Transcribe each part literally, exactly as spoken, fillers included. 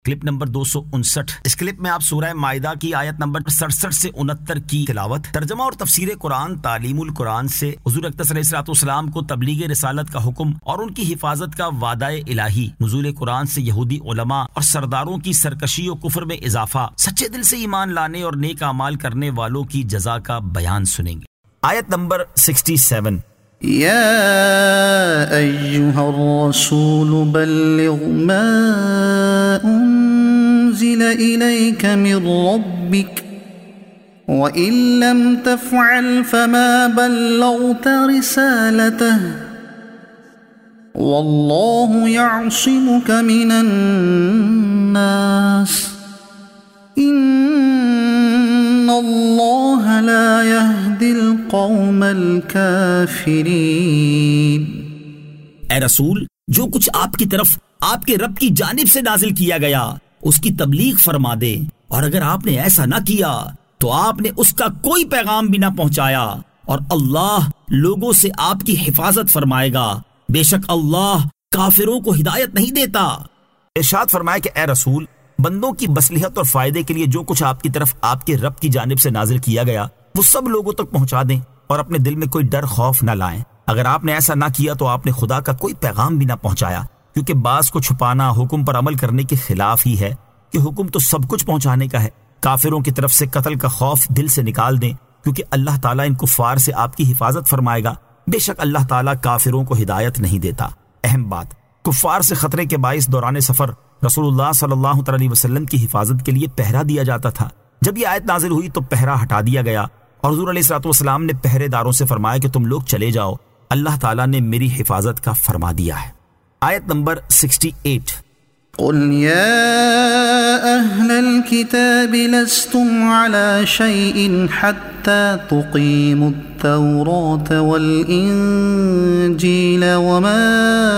Clip number دو سو انسٹھ۔ اس clip میں آپ سورہ مائدہ کی آیت نمبر سڑسٹھ سے انہتر کی تلاوت، ترجمہ اور تفسیر قرآن، تعلیم القرآن سے حضور اقدس علیہ الصلوۃ والسلام کو تبلیغ رسالت کا حکم اور ان کی حفاظت کا وعدہ الہی، نزول قرآن سے یہودی علماء اور سرداروں کی سرکشی و کفر میں اضافہ، سچے دل سے ایمان لانے اور نیک اعمال کرنے والوں کی جزا کا بیان سنیں گے۔ آیت نمبر سڑسٹھ۔ يا أيها الرسول بلغ ما أنزل إليك من ربك وإن لم تفعل فما بلغت رسالته والله يعصمك من الناس ان اللہ لا يهدي القوم الكافرین۔ اے رسول، جو کچھ آپ کی طرف آپ کے رب کی جانب سے نازل کیا گیا اس کی تبلیغ فرما دے، اور اگر آپ نے ایسا نہ کیا تو آپ نے اس کا کوئی پیغام بھی نہ پہنچایا، اور اللہ لوگوں سے آپ کی حفاظت فرمائے گا، بے شک اللہ کافروں کو ہدایت نہیں دیتا۔ ارشاد فرمایا کہ اے رسول، بندوں کی مصلحت اور فائدے کے لیے جو کچھ آپ کی طرف آپ کے رب کی جانب سے نازل کیا گیا وہ سب لوگوں تک پہنچا دیں، اور اپنے دل میں کوئی ڈر خوف نہ لائیں۔ اگر آپ نے ایسا نہ کیا تو آپ نے خدا کا کوئی پیغام بھی نہ پہنچایا، کیونکہ بعض کو چھپانا حکم پر عمل کرنے کے خلاف ہی ہے کہ حکم تو سب کچھ پہنچانے کا ہے۔ کافروں کی طرف سے قتل کا خوف دل سے نکال دیں، کیونکہ اللہ تعالیٰ ان کفار سے آپ کی حفاظت فرمائے گا، بے شک اللہ تعالیٰ کافروں کو ہدایت نہیں دیتا۔ اہم بات، کفار سے خطرے کے باعث دوران سفر رسول اللہ صلی اللہ علیہ وسلم کی حفاظت کے لیے پہرا دیا جاتا تھا۔ جب یہ آیت نازل ہوئی تو پہرا ہٹا دیا گیا، اور حضور علیہ الصلوۃ والسلام نے پہرے داروں سے فرمایا کہ تم لوگ چلے جاؤ، اللہ تعالیٰ نے میری حفاظت کا فرما دیا ہے۔ آیت نمبر اڑسٹھ۔ قل يا أهل الكتاب لستم على شيء حتى تقيموا التوراة والإنجيل وما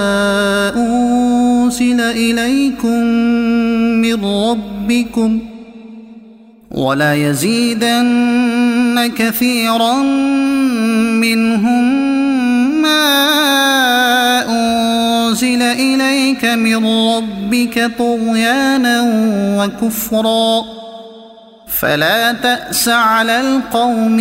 أنزل إليكم من ربكم ولا يزيدن كثيرا منهم ما أنزل إليك من ربك طغيانا وكفرا فلا تأس على القوم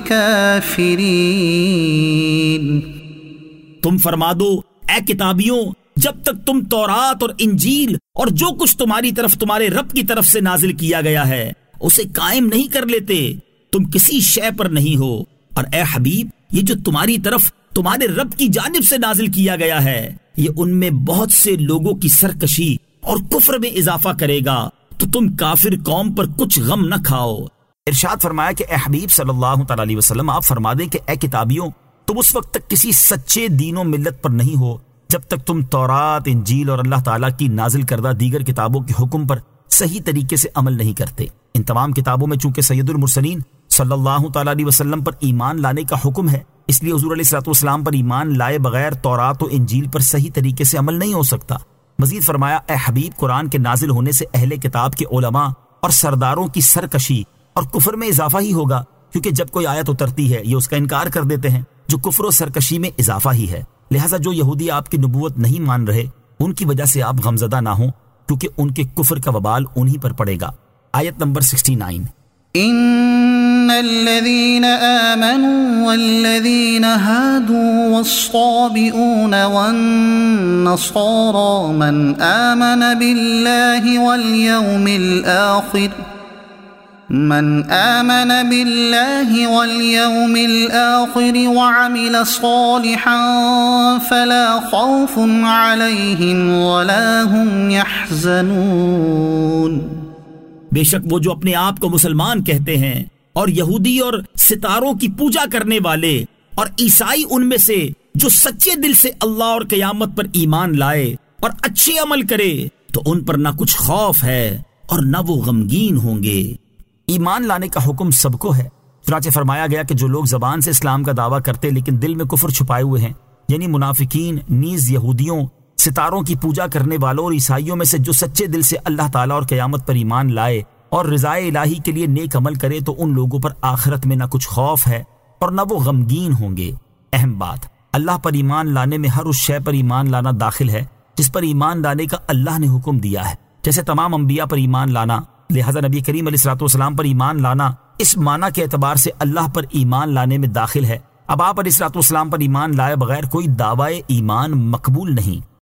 الكافرين۔ تم فرما دو اے کتابیوں، جب تک تم تورات اور انجیل اور جو کچھ تمہاری طرف تمہارے رب کی طرف سے نازل کیا گیا ہے اسے قائم نہیں کر لیتے، تم کسی شے پر نہیں ہو۔ اور اے حبیب، یہ جو تمہاری طرف تمہارے رب کی جانب سے نازل کیا گیا ہے یہ ان میں بہت سے لوگوں کی سرکشی اور کفر میں اضافہ کرے گا، تو تم کافر قوم پر کچھ غم نہ کھاؤ۔ ارشاد فرمایا کہ اے حبیب صلی اللہ تعالی علیہ وسلم، آپ فرما دیں کہ اے کتابیوں، تم اس وقت تک کسی سچے دین و ملت پر نہیں ہو جب تک تم تورات، انجیل اور اللہ تعالیٰ کی نازل کردہ دیگر کتابوں کے حکم پر صحیح طریقے سے عمل نہیں کرتے۔ ان تمام کتابوں میں چونکہ سید المرسلین صلی اللہ تعالی علیہ وسلم پر ایمان لانے کا حکم ہے، اس لیے حضور علیہ الصلوۃ والسلام پر ایمان لائے بغیر تورات و انجیل پر صحیح طریقے سے عمل نہیں ہو سکتا۔ مزید فرمایا اے حبیب، قرآن کے نازل ہونے سے اہل کتاب کے علماء اور سرداروں کی سرکشی اور کفر میں اضافہ ہی ہوگا، کیونکہ جب کوئی آیت اترتی ہے یہ اس کا انکار کر دیتے ہیں، جو کفر و سرکشی میں اضافہ ہی ہے۔ لہٰذا جو یہودی آپ کی نبوت نہیں مان رہے ان کی وجہ سے آپ غمزدہ نہ ہوں، کیونکہ ان کے کفر کا وبال انہی پر پڑے گا۔ آیت نمبر اڑسٹھ۔ ان الذين آمنوا والذين هادوا والصابئون والنصارى من آمن بالله واليوم الآخر من آمن بالله واليوم الآخر وعمل صالحا فلا خوف عليهم ولا هم يحزنون۔ بے شک وہ جو اپنے آپ کو مسلمان کہتے ہیں اور یہودی اور ستاروں کی پوجا کرنے والے اور عیسائی ان میں سے جو سچے دل سے اللہ اور قیامت پر ایمان لائے اور اچھے عمل کرے تو ان پر نہ کچھ خوف ہے اور نہ وہ غمگین ہوں گے۔ ایمان لانے کا حکم سب کو ہے، چنانچہ فرمایا گیا کہ جو لوگ زبان سے اسلام کا دعویٰ کرتے لیکن دل میں کفر چھپائے ہوئے ہیں، یعنی منافقین، نیز یہودیوں، ستاروں کی پوجا کرنے والوں اور عیسائیوں میں سے جو سچے دل سے اللہ تعالیٰ اور قیامت پر ایمان لائے اور رضائے الہی کے لیے نیک عمل کرے تو ان لوگوں پر آخرت میں نہ کچھ خوف ہے اور نہ وہ غمگین ہوں گے۔ اہم بات، اللہ پر ایمان لانے میں ہر اس شے پر ایمان لانا داخل ہے جس پر ایمان لانے کا اللہ نے حکم دیا ہے، جیسے تمام انبیاء پر ایمان لانا، لہذا نبی کریم علیہ الصلوۃ والسلام پر ایمان لانا اس معنی کے اعتبار سے اللہ پر ایمان لانے میں داخل ہے۔ اب آپ علیہ الصلوۃ والسلام پر ایمان لائے بغیر کوئی دعوی ایمان مقبول نہیں۔